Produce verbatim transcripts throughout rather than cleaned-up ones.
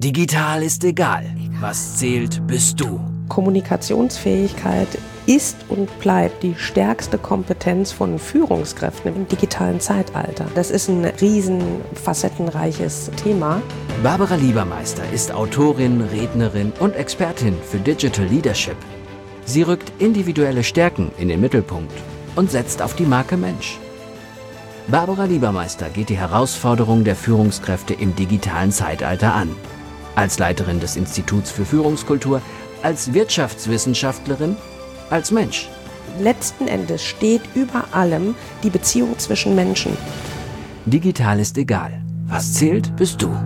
Digital ist egal. Was zählt, bist du. Kommunikationsfähigkeit ist und bleibt die stärkste Kompetenz von Führungskräften im digitalen Zeitalter. Das ist ein riesen facettenreiches Thema. Barbara Liebermeister ist Autorin, Rednerin und Expertin für Digital Leadership. Sie rückt individuelle Stärken in den Mittelpunkt und setzt auf die Marke Mensch. Barbara Liebermeister geht die Herausforderungen der Führungskräfte im digitalen Zeitalter an. Als Leiterin des Instituts für Führungskultur, als Wirtschaftswissenschaftlerin, als Mensch. Letzten Endes steht über allem die Beziehung zwischen Menschen. Digital ist egal. Was zählt, bist du.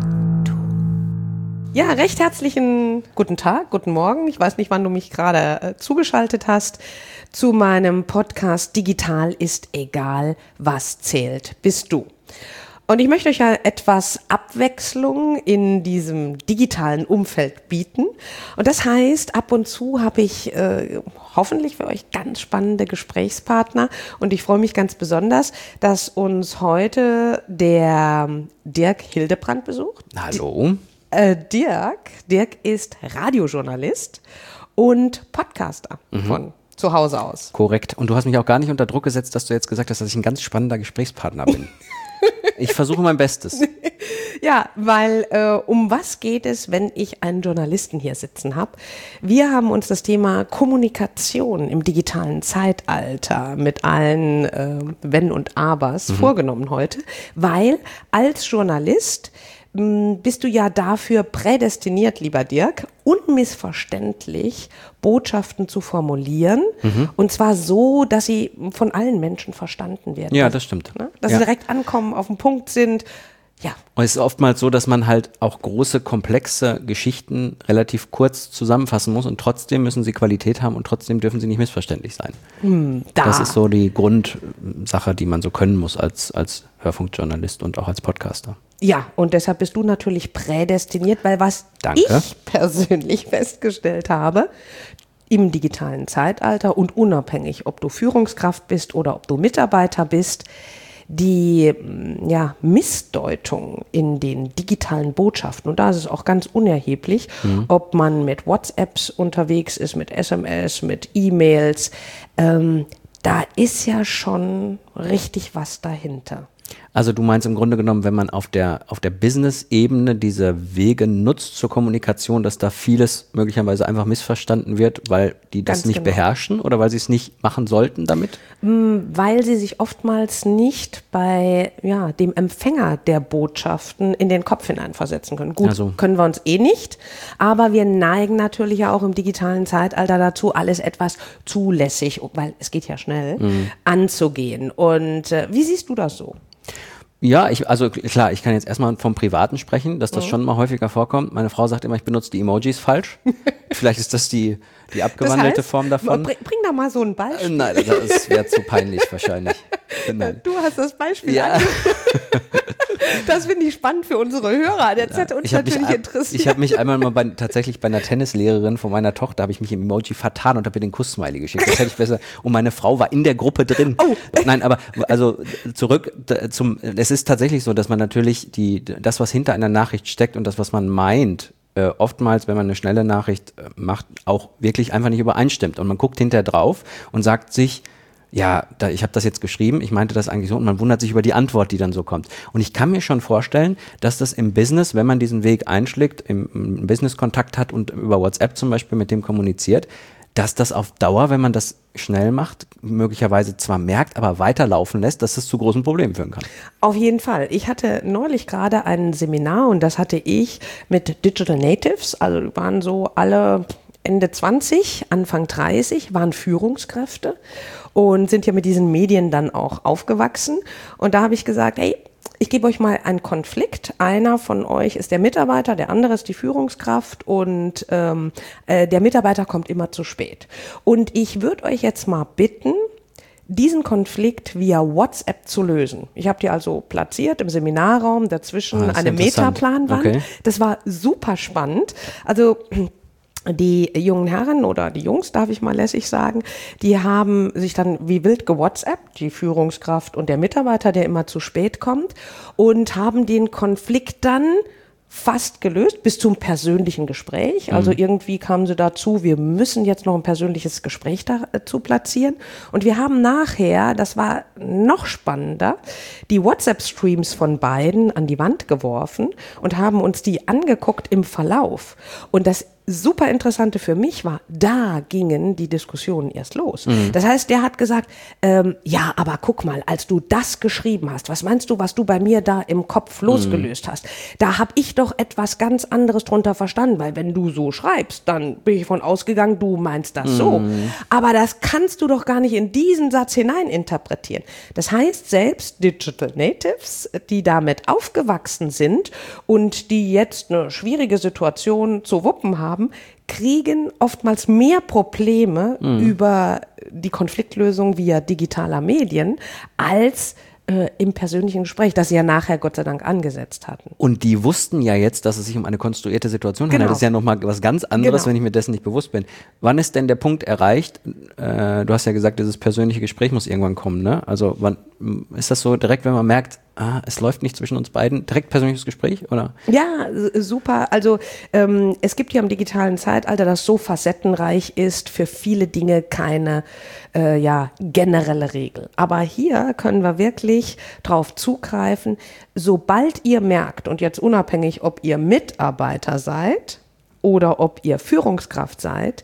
Ja, recht herzlichen guten Tag, guten Morgen. Ich weiß nicht, wann du mich gerade äh, zugeschaltet hast zu meinem Podcast Digital ist egal, was zählt, bist du. Und ich möchte euch ja etwas Abwechslung in diesem digitalen Umfeld bieten. Und das heißt, ab und zu habe ich äh, hoffentlich für euch ganz spannende Gesprächspartner. Und ich freue mich ganz besonders, dass uns heute der Dirk Hildebrand besucht. Hallo. Äh, Dirk, Dirk ist Radiojournalist und Podcaster mhm. von zu Hause aus. Korrekt. Und du hast mich auch gar nicht unter Druck gesetzt, dass du jetzt gesagt hast, dass ich ein ganz spannender Gesprächspartner bin. Ich versuche mein Bestes. Ja, weil äh, um was geht es, wenn ich einen Journalisten hier sitzen habe? Wir haben uns das Thema Kommunikation im digitalen Zeitalter mit allen äh, Wenn und Abers mhm. vorgenommen heute, weil als Journalist mh, bist du ja dafür prädestiniert, lieber Dirk, unmissverständlich Botschaften zu formulieren mhm. und zwar so, dass sie von allen Menschen verstanden werden. Ja, das stimmt. Ne? Dass ja. sie direkt ankommen, auf den Punkt sind. Ja. Und es ist oftmals so, dass man halt auch große, komplexe Geschichten relativ kurz zusammenfassen muss und trotzdem müssen sie Qualität haben und trotzdem dürfen sie nicht missverständlich sein. Hm, da. Das ist so die Grundsache, die man so können muss als, als Hörfunkjournalist und auch als Podcaster. Ja, und deshalb bist du natürlich prädestiniert, weil was Danke. ich persönlich festgestellt habe, im digitalen Zeitalter und unabhängig, ob du Führungskraft bist oder ob du Mitarbeiter bist, die ja, Missdeutung in den digitalen Botschaften, und da ist es auch ganz unerheblich, mhm. ob man mit WhatsApps unterwegs ist, mit S M S, mit E-Mails, ähm, da ist ja schon richtig was dahinter. Also du meinst im Grunde genommen, wenn man auf der, auf der Business-Ebene diese Wege nutzt zur Kommunikation, dass da vieles möglicherweise einfach missverstanden wird, weil die das Ganz nicht genau. beherrschen oder weil sie es nicht machen sollten damit? Weil sie sich oftmals nicht bei ja, dem Empfänger der Botschaften in den Kopf hineinversetzen können. Gut, also. können wir uns eh nicht, aber wir neigen natürlich ja auch im digitalen Zeitalter dazu, alles etwas zulässig, weil es geht ja schnell, mhm. anzugehen. Und äh, wie siehst du das so? Ja, ich, also klar, ich kann jetzt erstmal vom Privaten sprechen, dass das mhm. schon mal häufiger vorkommt. Meine Frau sagt immer, ich benutze die Emojis falsch. Vielleicht ist das die, die abgewandelte das heißt, Form davon. Bring, bring da mal so ein Beispiel. Äh, nein, das wäre zu peinlich wahrscheinlich. Nein. Du hast das Beispiel ja. Das finde ich spannend für unsere Hörer. Das hätte uns natürlich mich, interessiert. Ich habe mich einmal mal bei, tatsächlich bei einer Tennislehrerin von meiner Tochter, habe ich mich im Emoji vertan und habe ihr den Kuss-Smiley geschickt. Das hätte ich besser. Und meine Frau war in der Gruppe drin. Oh. Nein, aber also zurück zum, es ist tatsächlich so, dass man natürlich die, das, was hinter einer Nachricht steckt und das, was man meint, äh, oftmals, wenn man eine schnelle Nachricht äh, macht, auch wirklich einfach nicht übereinstimmt. Und man guckt hinterher drauf und sagt sich, ja, da, ich habe das jetzt geschrieben, ich meinte das eigentlich so und man wundert sich über die Antwort, die dann so kommt. Und ich kann mir schon vorstellen, dass das im Business, wenn man diesen Weg einschlägt, im, im Business-Kontakt hat und über WhatsApp zum Beispiel mit dem kommuniziert, dass das auf Dauer, wenn man das schnell macht, möglicherweise zwar merkt, aber weiterlaufen lässt, dass das zu großen Problemen führen kann. Auf jeden Fall. Ich hatte neulich gerade ein Seminar und das hatte ich mit Digital Natives, also waren so alle Ende zwanzig, Anfang dreißig, waren Führungskräfte und sind ja mit diesen Medien dann auch aufgewachsen. Und da habe ich gesagt, hey, ich gebe euch mal einen Konflikt. Einer von euch ist der Mitarbeiter, der andere ist die Führungskraft und ähm, äh, der Mitarbeiter kommt immer zu spät. Und ich würde euch jetzt mal bitten, diesen Konflikt via WhatsApp zu lösen. Ich habe die also platziert im Seminarraum, dazwischen ah, eine Metaplanwand. Okay. Das war super spannend. Also die jungen Herren oder die Jungs, darf ich mal lässig sagen, die haben sich dann wie wild gewhatsappt, die Führungskraft und der Mitarbeiter, der immer zu spät kommt, und haben den Konflikt dann fast gelöst, bis zum persönlichen Gespräch. Also mhm. irgendwie kamen sie dazu, wir müssen jetzt noch ein persönliches Gespräch dazu platzieren. Und wir haben nachher, das war noch spannender, die WhatsApp-Streams von beiden an die Wand geworfen und haben uns die angeguckt im Verlauf. Und das super Interessante für mich war, da gingen die Diskussionen erst los. Mhm. Das heißt, der hat gesagt, ähm, ja, aber guck mal, als du das geschrieben hast, was meinst du, was du bei mir da im Kopf losgelöst mhm. hast? Da habe ich doch etwas ganz anderes drunter verstanden, weil wenn du so schreibst, dann bin ich von ausgegangen, du meinst das mhm. so. Aber das kannst du doch gar nicht in diesen Satz hineininterpretieren. Das heißt, selbst Digital Natives, die damit aufgewachsen sind und die jetzt eine schwierige Situation zu wuppen haben, kriegen oftmals mehr Probleme mhm. über die Konfliktlösung via digitaler Medien als äh, im persönlichen Gespräch, das sie ja nachher Gott sei Dank angesetzt hatten. Und die wussten ja jetzt, dass es sich um eine konstruierte Situation genau. handelt. Das ist ja nochmal was ganz anderes, genau. wenn ich mir dessen nicht bewusst bin. Wann ist denn der Punkt erreicht? Äh, du hast ja gesagt, dieses persönliche Gespräch muss irgendwann kommen, ne? Also wann ist das so direkt, wenn man merkt, ah, es läuft nicht zwischen uns beiden, direkt persönliches Gespräch, oder? Ja, super. Also ähm, es gibt ja im digitalen Zeitalter, das so facettenreich ist, für viele Dinge keine äh, ja, generelle Regel. Aber hier können wir wirklich drauf zugreifen, sobald ihr merkt, und jetzt unabhängig, ob ihr Mitarbeiter seid oder ob ihr Führungskraft seid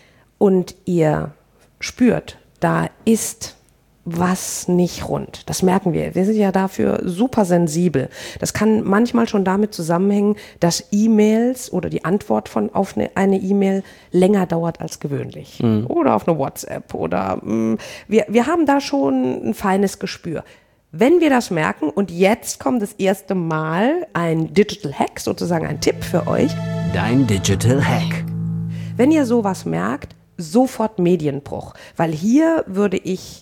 und ihr spürt, da ist was nicht rund. Das merken wir. Wir sind ja dafür super sensibel. Das kann manchmal schon damit zusammenhängen, dass E-Mails oder die Antwort von auf eine, eine E-Mail länger dauert als gewöhnlich. Mhm. Oder auf eine WhatsApp. Oder mh, wir, wir haben da schon ein feines Gespür. Wenn wir das merken, und jetzt kommt das erste Mal ein Digital Hack, sozusagen ein Tipp für euch. Dein Digital Hack. Wenn ihr sowas merkt, sofort Medienbruch. Weil hier würde ich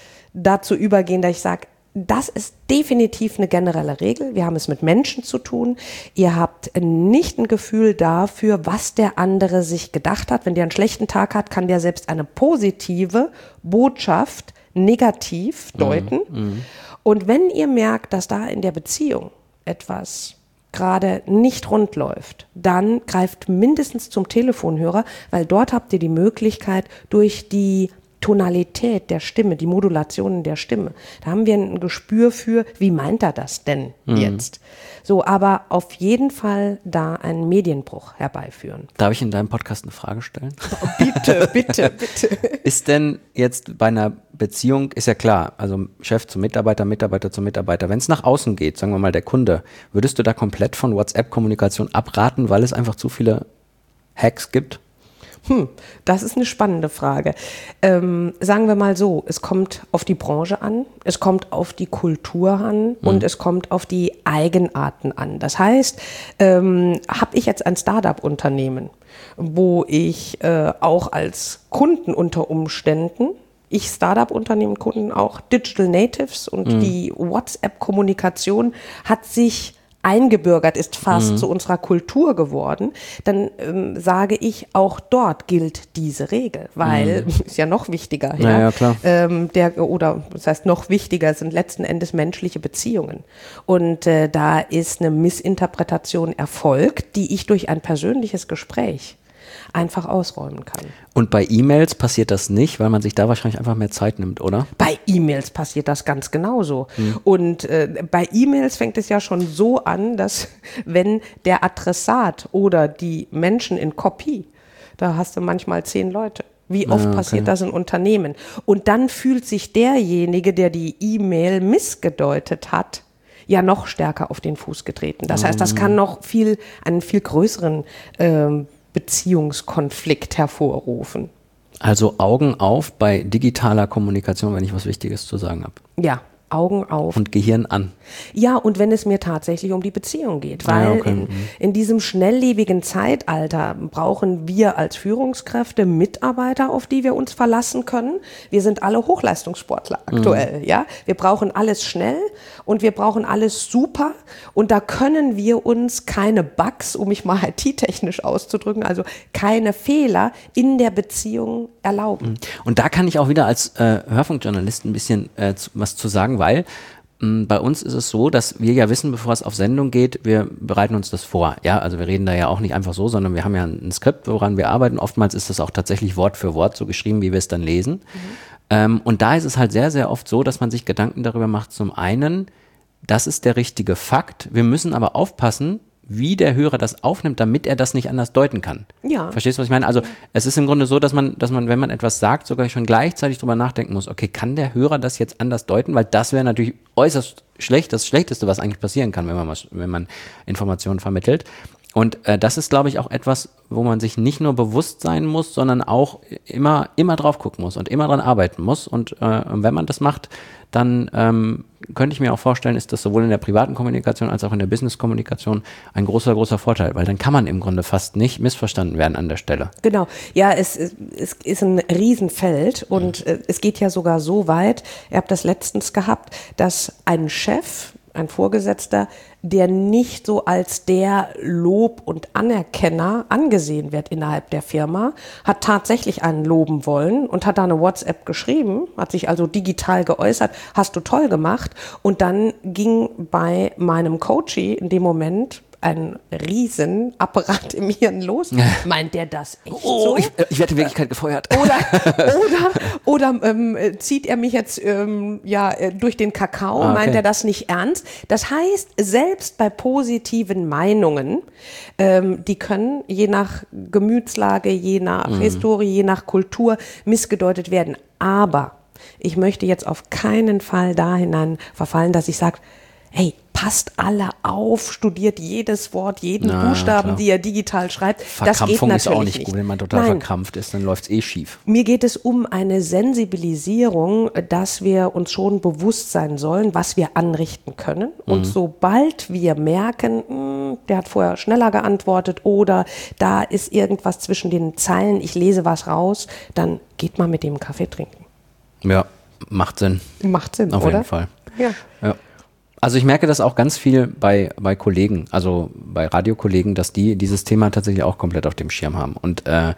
dazu übergehen, dass ich sage, das ist definitiv eine generelle Regel. Wir haben es mit Menschen zu tun. Ihr habt nicht ein Gefühl dafür, was der andere sich gedacht hat. Wenn der einen schlechten Tag hat, kann der selbst eine positive Botschaft negativ deuten. Mhm. Und wenn ihr merkt, dass da in der Beziehung etwas gerade nicht rund läuft, dann greift mindestens zum Telefonhörer, weil dort habt ihr die Möglichkeit, durch die Tonalität der Stimme, die Modulationen der Stimme. Da haben wir ein Gespür für, wie meint er das denn mhm. jetzt? So, aber auf jeden Fall da einen Medienbruch herbeiführen. Darf ich in deinem Podcast eine Frage stellen? Oh, bitte, bitte, bitte. Ist denn jetzt bei einer Beziehung, ist ja klar, also Chef zu Mitarbeiter, Mitarbeiter zu Mitarbeiter, wenn es nach außen geht, sagen wir mal der Kunde, würdest du da komplett von WhatsApp-Kommunikation abraten, weil es einfach zu viele Hacks gibt? Hm, das ist eine spannende Frage. Ähm, sagen wir mal so, es kommt auf die Branche an, es kommt auf die Kultur an mhm. und es kommt auf die Eigenarten an. Das heißt, ähm, habe ich jetzt ein Start-up-Unternehmen, wo ich äh, auch als Kunden unter Umständen, ich Start-up-Unternehmen, Kunden auch Digital Natives und mhm. die WhatsApp-Kommunikation hat sich eingebürgert, ist fast mhm. zu unserer Kultur geworden, dann ähm, sage ich, auch dort gilt diese Regel, weil, mhm. ist ja noch wichtiger, ja, ja, ja klar. Ähm, der, oder das heißt noch wichtiger sind letzten Endes menschliche Beziehungen. Und äh, da ist eine Missinterpretation erfolgt, die ich durch ein persönliches Gespräch einfach ausräumen kann. Und bei E-Mails passiert das nicht, weil man sich da wahrscheinlich einfach mehr Zeit nimmt, oder? Bei E-Mails passiert das ganz genauso. Hm. Und äh, bei E-Mails fängt es ja schon so an, dass wenn der Adressat oder die Menschen in Kopie, da hast du manchmal zehn Leute. Wie oft ah, okay. passiert das in Unternehmen? Und dann fühlt sich derjenige, der die E-Mail missgedeutet hat, ja noch stärker auf den Fuß getreten. Das heißt, das kann noch viel, einen viel größeren ähm, Beziehungskonflikt hervorrufen. Also Augen auf bei digitaler Kommunikation, wenn ich was Wichtiges zu sagen habe. Ja, Augen auf. Und Gehirn an. Ja, und wenn es mir tatsächlich um die Beziehung geht, weil ja, okay. in, in diesem schnelllebigen Zeitalter brauchen wir als Führungskräfte Mitarbeiter, auf die wir uns verlassen können. Wir sind alle Hochleistungssportler aktuell, mhm. ja. Wir brauchen alles schnell und wir brauchen alles super und da können wir uns keine Bugs, um mich mal I T-technisch auszudrücken, also keine Fehler in der Beziehung erlauben. Und da kann ich auch wieder als äh, Hörfunkjournalist ein bisschen äh, zu, was zu sagen, weil Bei uns ist es so, dass wir ja wissen, bevor es auf Sendung geht, wir bereiten uns das vor. Ja, also wir reden da ja auch nicht einfach so, sondern wir haben ja ein Skript, woran wir arbeiten. Oftmals ist das auch tatsächlich Wort für Wort so geschrieben, wie wir es dann lesen. Mhm. Ähm, und da ist es halt sehr, sehr oft so, dass man sich Gedanken darüber macht. Zum einen, das ist der richtige Fakt. Wir müssen aber aufpassen, wie der Hörer das aufnimmt, damit er das nicht anders deuten kann. Ja. Verstehst du, was ich meine? Also es ist im Grunde so, dass man, dass man, wenn man etwas sagt, sogar schon gleichzeitig drüber nachdenken muss, okay, kann der Hörer das jetzt anders deuten? Weil das wäre natürlich äußerst schlecht, das Schlechteste, was eigentlich passieren kann, wenn man, wenn man Informationen vermittelt. Und äh, das ist, glaube ich, auch etwas, wo man sich nicht nur bewusst sein muss, sondern auch immer, immer drauf gucken muss und immer dran arbeiten muss. Und äh, wenn man das macht, dann ähm, könnte ich mir auch vorstellen, ist das sowohl in der privaten Kommunikation als auch in der Business-Kommunikation ein großer, großer Vorteil, weil dann kann man im Grunde fast nicht missverstanden werden an der Stelle. Genau, ja, es, es ist ein Riesenfeld und mhm. es geht ja sogar so weit, ihr habt das letztens gehabt, dass ein Chef, ein Vorgesetzter, der nicht so als der Lob- und Anerkenner angesehen wird innerhalb der Firma, hat tatsächlich einen loben wollen und hat da eine WhatsApp geschrieben, hat sich also digital geäußert, hast du toll gemacht. Und dann ging bei meinem Coachie in dem Moment ein Riesenapparat im Hirn los. Meint der das echt oh, so? Ich, ich werde in Wirklichkeit gefeuert. Oder, oder, oder ähm, zieht er mich jetzt ähm, ja, durch den Kakao? Ah, okay. Meint er das nicht ernst? Das heißt, selbst bei positiven Meinungen, ähm, die können je nach Gemütslage, je nach mhm. Historie, je nach Kultur missgedeutet werden. Aber ich möchte jetzt auf keinen Fall da hinein verfallen, dass ich sage, hey, passt alle auf, studiert jedes Wort, jeden Na, Buchstaben, klar. die er digital schreibt. Das geht natürlich ist auch nicht, nicht gut. Wenn man total Nein. verkrampft ist, dann läuft es eh schief. Mir geht es um eine Sensibilisierung, dass wir uns schon bewusst sein sollen, was wir anrichten können. Mhm. Und sobald wir merken, mh, der hat vorher schneller geantwortet oder da ist irgendwas zwischen den Zeilen, ich lese was raus, dann geht mal mit dem Kaffee trinken. Ja, macht Sinn. Macht Sinn, Auf oder? jeden Fall. Ja. ja. Also ich merke das auch ganz viel bei, bei Kollegen, also bei Radiokollegen, dass die dieses Thema tatsächlich auch komplett auf dem Schirm haben. Und äh,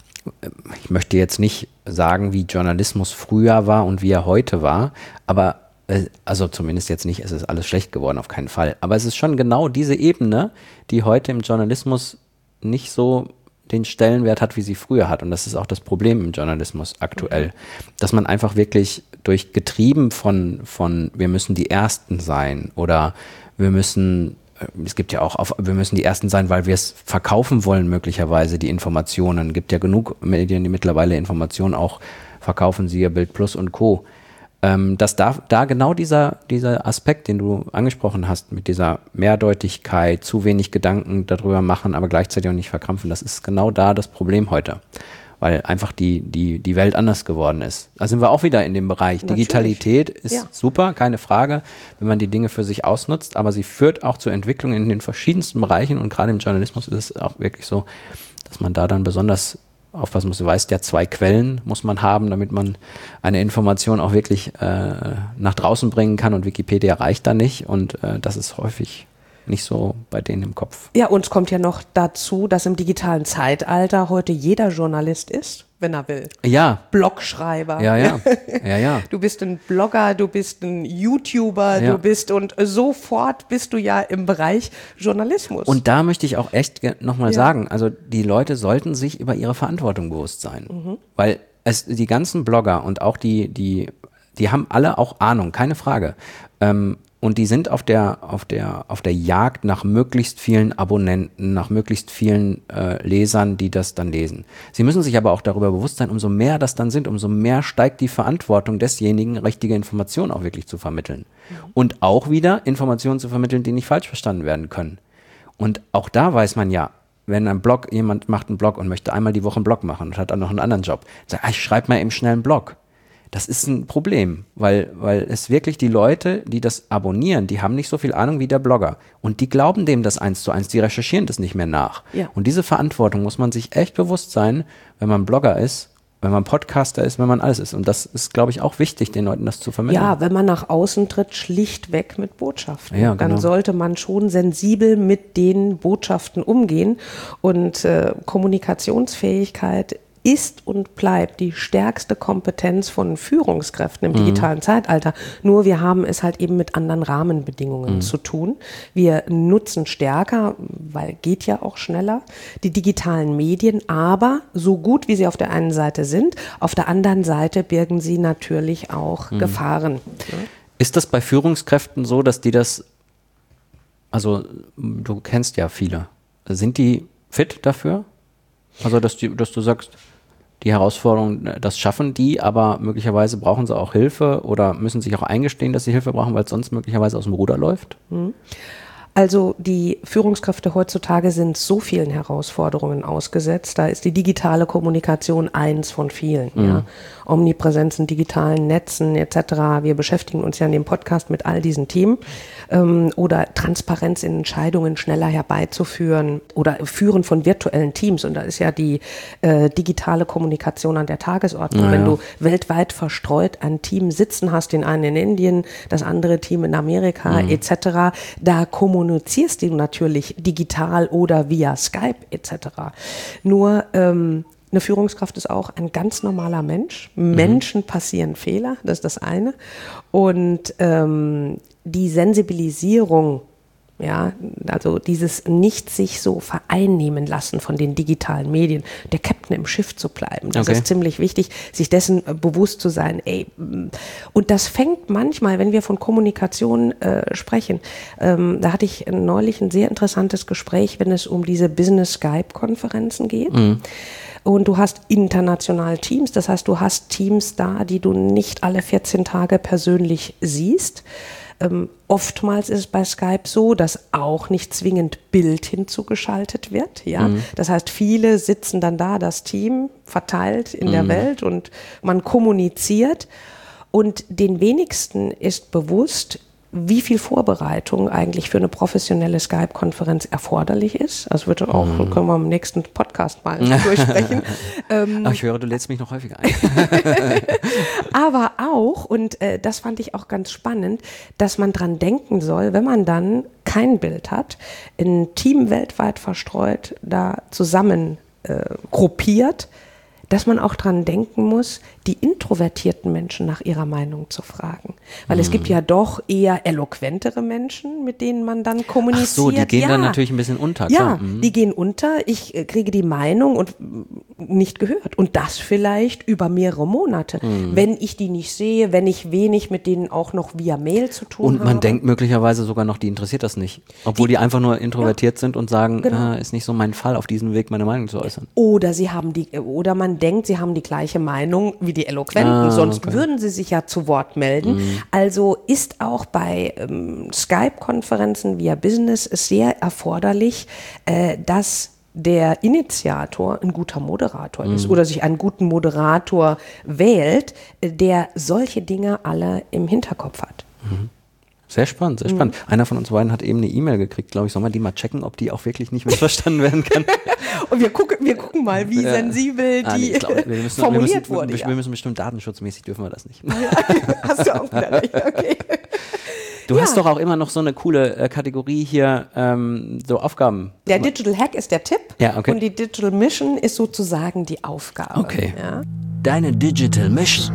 ich möchte jetzt nicht sagen, wie Journalismus früher war und wie er heute war, aber äh, also zumindest jetzt nicht, es ist alles schlecht geworden, auf keinen Fall. Aber es ist schon genau diese Ebene, die heute im Journalismus nicht so den Stellenwert hat, wie sie früher hat. Und das ist auch das Problem im Journalismus aktuell, dass man einfach wirklich durch getrieben von, von wir müssen die Ersten sein oder wir müssen, es gibt ja auch, auf, wir müssen die Ersten sein, weil wir es verkaufen wollen möglicherweise, die Informationen. Es gibt ja genug Medien, die mittlerweile Informationen auch verkaufen, siehe Bild Plus und Co., Ähm, dass da, da genau dieser, dieser Aspekt, den du angesprochen hast, mit dieser Mehrdeutigkeit, zu wenig Gedanken darüber machen, aber gleichzeitig auch nicht verkrampfen, das ist genau da das Problem heute, weil einfach die, die, die Welt anders geworden ist. Da sind wir auch wieder in dem Bereich. Natürlich. Digitalität ist ja. super, keine Frage, wenn man die Dinge für sich ausnutzt, aber sie führt auch zur Entwicklung in den verschiedensten Bereichen und gerade im Journalismus ist es auch wirklich so, dass man da dann besonders aufpassen muss. Du weißt ja, zwei Quellen muss man haben, damit man eine Information auch wirklich äh, nach draußen bringen kann und Wikipedia reicht da nicht und äh, das ist häufig nicht so bei denen im Kopf. Ja, uns kommt ja noch dazu, dass im digitalen Zeitalter heute jeder Journalist ist, wenn er will. Ja. Blogschreiber. Ja, ja. ja, ja. Du bist ein Blogger, du bist ein YouTuber, ja. du bist und sofort bist du ja im Bereich Journalismus. Und da möchte ich auch echt nochmal ja. sagen, also die Leute sollten sich über ihre Verantwortung bewusst sein. Mhm. Weil es die ganzen Blogger und auch die, die, die haben alle auch Ahnung, keine Frage. Ähm, Und die sind auf der, auf der, auf der Jagd nach möglichst vielen Abonnenten, nach möglichst vielen äh, Lesern, die das dann lesen. Sie müssen sich aber auch darüber bewusst sein, umso mehr das dann sind, umso mehr steigt die Verantwortung desjenigen, richtige Informationen auch wirklich zu vermitteln. Mhm. Und auch wieder Informationen zu vermitteln, die nicht falsch verstanden werden können. Und auch da weiß man ja, wenn ein Blog, jemand macht einen Blog und möchte einmal die Woche einen Blog machen und hat dann noch einen anderen Job, sagt, ah, ich schreibe mal eben schnell einen Blog. Das ist ein Problem, weil, weil es wirklich die Leute, die das abonnieren, die haben nicht so viel Ahnung wie der Blogger. Und die glauben dem das eins zu eins, die recherchieren das nicht mehr nach. Ja. Und diese Verantwortung muss man sich echt bewusst sein, wenn man Blogger ist, wenn man Podcaster ist, wenn man alles ist. Und das ist, glaube ich, auch wichtig, den Leuten das zu vermitteln. Ja, wenn man nach außen tritt, schlichtweg mit Botschaften. Ja, genau. Dann sollte man schon sensibel mit den Botschaften umgehen. Und äh, Kommunikationsfähigkeit ist und bleibt die stärkste Kompetenz von Führungskräften im digitalen mhm. Zeitalter. Nur wir haben es halt eben mit anderen Rahmenbedingungen mhm. zu tun. Wir nutzen stärker, weil geht ja auch schneller, die digitalen Medien, aber so gut, wie sie auf der einen Seite sind, auf der anderen Seite birgen sie natürlich auch mhm. Gefahren. Ja. Ist das bei Führungskräften so, dass die das, also du kennst ja viele, sind die fit dafür? Also dass, die, dass du sagst, die Herausforderungen, das schaffen die, aber möglicherweise brauchen sie auch Hilfe oder müssen sich auch eingestehen, dass sie Hilfe brauchen, weil es sonst möglicherweise aus dem Ruder läuft? Mhm. Also die Führungskräfte heutzutage sind so vielen Herausforderungen ausgesetzt. Da ist die digitale Kommunikation eins von vielen. Mhm. Ja. Omnipräsenz in digitalen Netzen et cetera. Wir beschäftigen uns ja in dem Podcast mit all diesen Themen. Ähm, oder Transparenz in Entscheidungen schneller herbeizuführen oder Führen von virtuellen Teams. Und da ist ja die äh, digitale Kommunikation an der Tagesordnung. Ja, Wenn ja. du weltweit verstreut ein Team sitzen hast, den einen in Indien, das andere Team in Amerika mhm. et cetera, da kommunizierst du natürlich digital oder via Skype et cetera. Nur ähm, eine Führungskraft ist auch ein ganz normaler Mensch. Mhm. Menschen passieren Fehler, das ist das eine. Und ähm, die Sensibilisierung, ja, also dieses nicht sich so vereinnehmen lassen von den digitalen Medien, der Captain im Schiff zu bleiben, das okay. ist ziemlich wichtig, sich dessen bewusst zu sein. Ey, und das fängt manchmal, wenn wir von Kommunikation äh, sprechen, ähm, da hatte ich neulich ein sehr interessantes Gespräch, wenn es um diese Business-Skype-Konferenzen geht. Mhm. Und du hast international Teams, das heißt, du hast Teams da, die du nicht alle vierzehn Tage persönlich siehst. Ähm, oftmals ist es bei Skype so, dass auch nicht zwingend Bild hinzugeschaltet wird. Ja? Mhm. Das heißt, viele sitzen dann da, das Team verteilt in mhm. der Welt und man kommuniziert. Und den wenigsten ist bewusst, wie viel Vorbereitung eigentlich für eine professionelle Skype-Konferenz erforderlich ist. Das wird auch, mhm. können wir im nächsten Podcast mal durchsprechen. ähm, Ach, ich höre, du lädst mich noch häufiger ein. Aber auch, und äh, das fand ich auch ganz spannend, dass man dran denken soll, wenn man dann kein Bild hat, ein Team weltweit verstreut, da zusammen äh, gruppiert, dass man auch dran denken muss, die introvertierten Menschen nach ihrer Meinung zu fragen. Weil mhm. es gibt ja doch eher eloquentere Menschen, mit denen man dann kommuniziert. Ach so, die gehen ja. dann natürlich ein bisschen unter. Ja, klar. Mhm. die gehen unter. Ich äh, kriege die Meinung und nicht gehört. Und das vielleicht über mehrere Monate. Mhm. Wenn ich die nicht sehe, wenn ich wenig mit denen auch noch via Mail zu tun habe. Und man habe. denkt möglicherweise sogar noch, die interessiert das nicht. Obwohl die, die einfach nur introvertiert ja, sind und sagen, genau. äh, ist nicht so mein Fall, auf diesem Weg meine Meinung zu äußern. Oder sie haben die, oder man denkt, sie haben die gleiche Meinung wie die Eloquenten, ah, sonst okay. würden sie sich ja zu Wort melden. Mhm. Also ist auch bei ähm, Skype-Konferenzen via Business sehr erforderlich, äh, dass der Initiator ein guter Moderator mhm. ist oder sich einen guten Moderator wählt, der solche Dinge alle im Hinterkopf hat. Mhm. Sehr spannend, sehr spannend. Mhm. Einer von uns beiden hat eben eine E-Mail gekriegt, glaube ich, soll man die mal checken, ob die auch wirklich nicht missverstanden werden kann. Und wir gucken, wir gucken mal, wie ja. sensibel die ah, nee, glaub, wir müssen, formuliert wir müssen, wurde. Wir, ja. wir müssen bestimmt datenschutzmäßig, dürfen wir das nicht. Hast du auch wieder recht, okay. Du ja. hast doch auch immer noch so eine coole äh, Kategorie hier, ähm, so Aufgaben. Der Digital Hack ist der Tipp ja, okay. und die Digital Mission ist sozusagen die Aufgabe. Okay. Ja. Deine Digital Mission.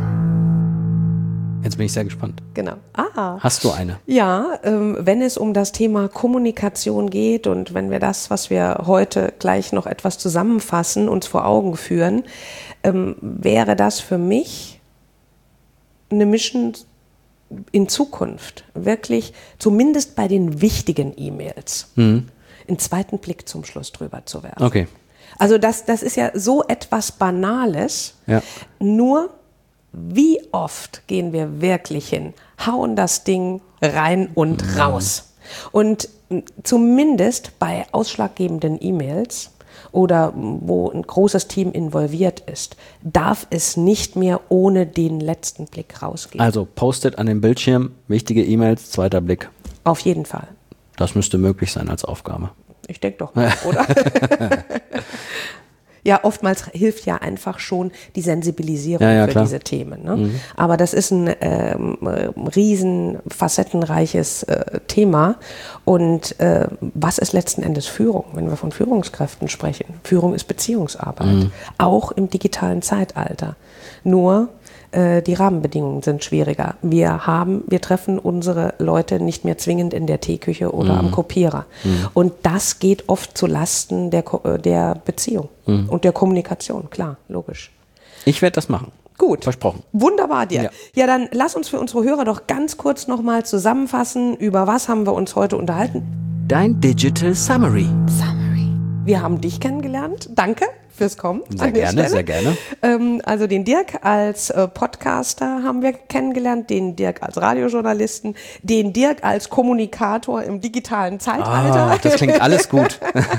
Jetzt bin ich sehr gespannt. Genau. Ah. Hast du eine? Ja, ähm, wenn es um das Thema Kommunikation geht und wenn wir das, was wir heute gleich noch etwas zusammenfassen, uns vor Augen führen, ähm, wäre das für mich eine Mission in Zukunft, wirklich zumindest bei den wichtigen E-Mails, mhm. einen zweiten Blick zum Schluss drüber zu werfen. Okay. Also das, das ist ja so etwas Banales, ja. nur wie oft gehen wir wirklich hin, hauen das Ding rein und mhm. raus. Und zumindest bei ausschlaggebenden E-Mails oder wo ein großes Team involviert ist, darf es nicht mehr ohne den letzten Blick rausgehen. Also Post-it an dem Bildschirm, wichtige E-Mails, zweiter Blick. Auf jeden Fall. Das müsste möglich sein als Aufgabe. Ich denke doch mal, oder? Ja, oftmals hilft ja einfach schon die Sensibilisierung ja, ja, für klar. diese Themen. Ne? Mhm. Aber das ist ein ähm, riesen facettenreiches äh, Thema. Und äh, was ist letzten Endes Führung, wenn wir von Führungskräften sprechen? Führung ist Beziehungsarbeit, mhm. auch im digitalen Zeitalter. Nur die Rahmenbedingungen sind schwieriger. Wir haben, wir treffen unsere Leute nicht mehr zwingend in der Teeküche oder mhm. am Kopierer. Mhm. Und das geht oft zu Lasten der, der Beziehung mhm. und der Kommunikation, klar, logisch. Ich werde das machen. Gut. Versprochen. Wunderbar dir. Ja. ja, dann lass uns für unsere Hörer doch ganz kurz nochmal zusammenfassen, über was haben wir uns heute unterhalten. Dein Digital Summary. Summary. Wir haben dich kennengelernt. Danke fürs Kommen. Sehr gerne, sehr gerne. Ähm, also den Dirk als äh, Podcaster haben wir kennengelernt, den Dirk als Radiojournalisten, den Dirk als Kommunikator im digitalen Zeitalter. Ah, das klingt alles gut.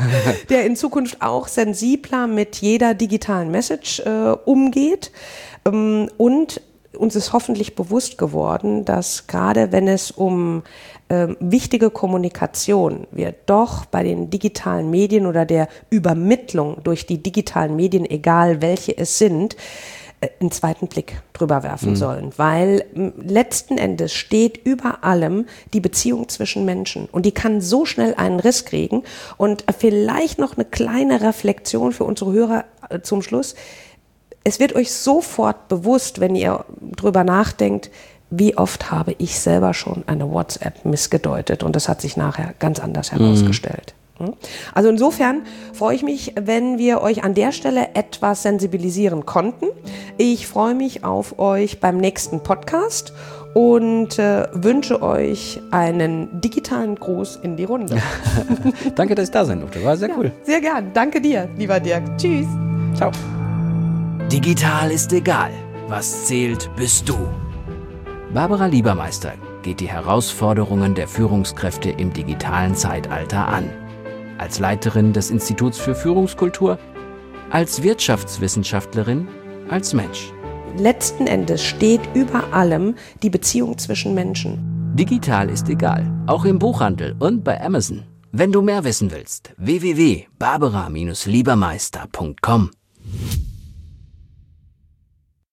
Der in Zukunft auch sensibler mit jeder digitalen Message äh, umgeht. Ähm, und uns ist hoffentlich bewusst geworden, dass gerade wenn es um ähm, wichtige Kommunikation wir doch bei den digitalen Medien oder der Übermittlung durch die digitalen Medien, egal welche es sind, äh, einen zweiten Blick drüber werfen mhm. sollen. Weil m, letzten Endes steht über allem die Beziehung zwischen Menschen. Und die kann so schnell einen Riss kriegen. Und äh, vielleicht noch eine kleine Reflexion für unsere Hörer äh, zum Schluss. Es wird euch sofort bewusst, wenn ihr drüber nachdenkt, wie oft habe ich selber schon eine WhatsApp missgedeutet und das hat sich nachher ganz anders herausgestellt. Mhm. Also insofern freue ich mich, wenn wir euch an der Stelle etwas sensibilisieren konnten. Ich freue mich auf euch beim nächsten Podcast und äh, wünsche euch einen digitalen Gruß in die Runde. Danke, dass ich da sein durfte. War sehr ja, cool. Sehr gern. Danke dir, lieber Dirk. Tschüss. Ciao. Digital ist egal. Was zählt, bist du. Barbara Liebermeister geht die Herausforderungen der Führungskräfte im digitalen Zeitalter an. Als Leiterin des Instituts für Führungskultur, als Wirtschaftswissenschaftlerin, als Mensch. Letzten Endes steht über allem die Beziehung zwischen Menschen. Digital ist egal. Auch im Buchhandel und bei Amazon. Wenn du mehr wissen willst, w w w punkt barbara Bindestrich liebermeister punkt com.